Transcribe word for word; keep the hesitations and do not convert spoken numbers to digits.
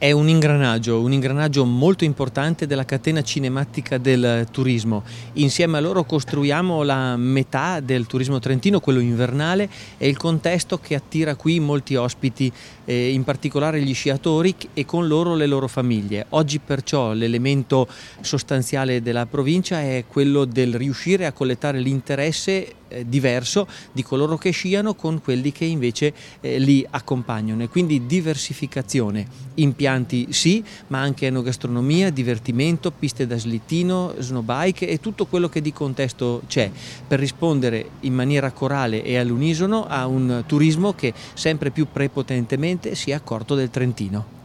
È un ingranaggio, un ingranaggio molto importante della catena cinematica del turismo. Insieme a loro costruiamo la metà del turismo trentino, quello invernale, e il contesto che attira qui molti ospiti, eh, in particolare gli sciatori e con loro le loro famiglie. Oggi perciò l'elemento sostanziale della provincia è quello del riuscire a collettare l'interesse eh, diverso di coloro che sciano con quelli che invece eh, li accompagnano, e quindi diversificazione, impianti sì, ma anche enogastronomia, divertimento, piste da slittino, snowbike e tutto quello che di contesto c'è, per rispondere in maniera corale e all'unisono a un turismo che sempre più prepotentemente si è accorto del Trentino.